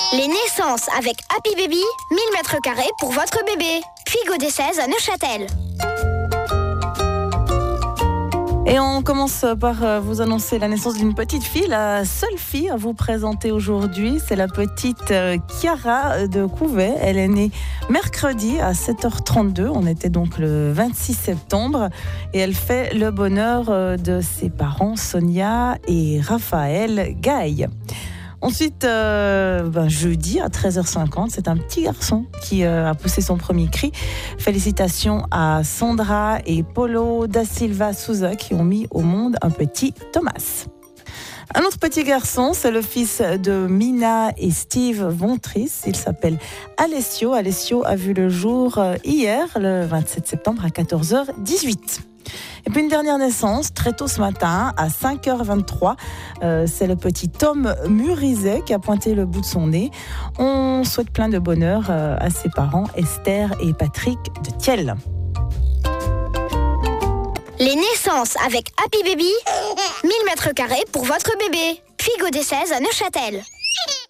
Les naissances avec Happy Baby, 1000 mètres carrés pour votre bébé. Puy des 16 à Neuchâtel. Et on commence par vous annoncer la naissance d'une petite fille, la seule fille à vous présenter aujourd'hui. C'est la petite Chiara de Couvet. Elle est née mercredi à 7h32. On était donc le 26 septembre. Et elle fait le bonheur de ses parents, Sonia et Raphaël Gaille. Ensuite, jeudi à 13h50, c'est un petit garçon qui a poussé son premier cri. Félicitations à Sandra et Paulo da Silva Souza qui ont mis au monde un petit Thomas. Un autre petit garçon, c'est le fils de Mina et Steve Vontris. Il s'appelle Alessio. Alessio a vu le jour hier, le 27 septembre à 14h18. Et puis une dernière naissance, très tôt ce matin, à 5h23. C'est le petit Tom Murizet qui a pointé le bout de son nez. On souhaite plein de bonheur à ses parents, Esther et Patrick de Thiel. Les naissances avec Happy Baby, 1000 mètres carrés pour votre bébé. Puy des 16 à Neuchâtel.